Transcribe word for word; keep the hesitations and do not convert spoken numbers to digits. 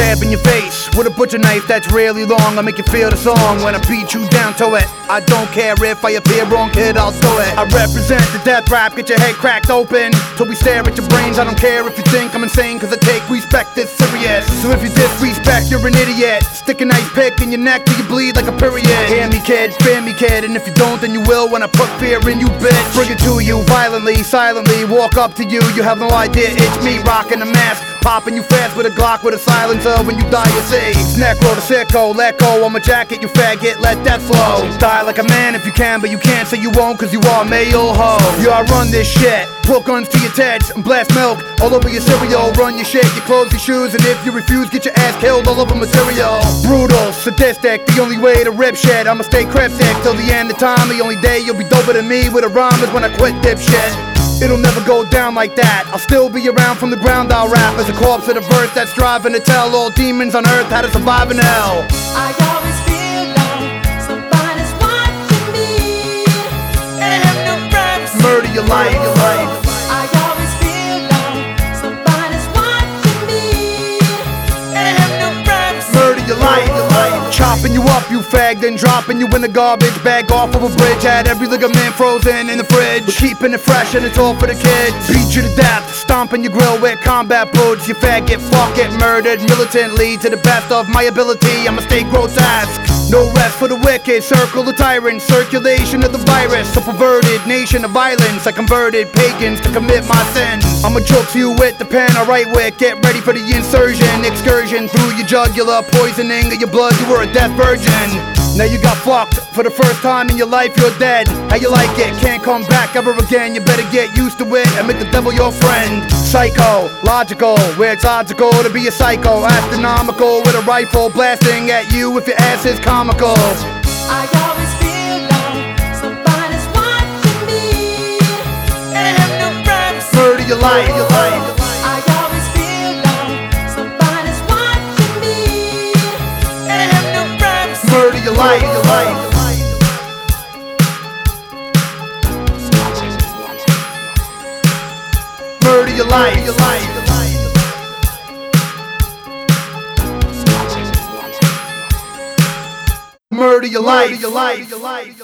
stab in your face with a butcher knife that's really long. I make you feel the song when I beat you down to it. I don't care if I appear wrong, kid, I'll do it. I represent the death rap, get your head cracked open till we stare at your brains. I don't care if you think I'm insane, cause I take respect this serious. So if you disrespect, you're an idiot. Stick a nice pick in your neck till you bleed like a period. Hear me, kid, fear me, kid, and if you don't, then you will when I put fear in you, bitch. Bring it to you violently, silently, walk up to you. You have no idea, it's me rocking the mask, popping you fast with a Glock with a silencer. When you die, you say snack roll the sicko, let go on my jacket, you faggot, let that flow. Die like a man if you can, but you can't say you won't, cause you are a male hoe. You all run this shit, put guns to your tits and blast milk all over your cereal. Run your shit, your clothes, your shoes, and if you refuse, get your ass killed all over material. Brutal, sadistic, the only way to rip shit. I'ma stay cryptic till the end of time. The only day you'll be doper than me with a rhyme is when I quit dipshit. It'll never go down like that. I'll still be around from the ground. I'll rap as a corpse of the verse that's striving to tell all demons on earth how to survive in hell. I always feel like somebody's watching me, and I have no friends. Murder your life, your life. I always feel like somebody's watching me, and I have no friends. Murder your life, your life. Chopping you up, you fag, then dropping you in the garbage bag off of a bridge. Had every ligament frozen in the fridge. We're keeping it fresh and it's all for the kids. Beat you to death, stomping your grill with combat boots. You faggot, fuck, get murdered militantly to the best of my ability. I'ma stay grotesque. No rest for the wicked, circle the tyrant, circulation of the virus. A perverted nation of violence. I converted pagans to commit my sins. I'ma joke you with the pen I write with. Get ready for the insurgent, excursion through your jugular, poisoning of your blood. You were a death virgin. Now you got fucked for the first time in your life, you're dead. How you like it? Can't come back ever again. You better get used to it and make the devil your friend. Psycho, logical, where it's logical to be a psycho. Astronomical with a rifle blasting at you if your ass is comical. I always feel like somebody's watching me, and I have no friends. Murder your life, your life. I always feel like somebody's watching me, and I have no friends. Murder your life, your life. Murder your life, your life. Murder your life, your life, your life.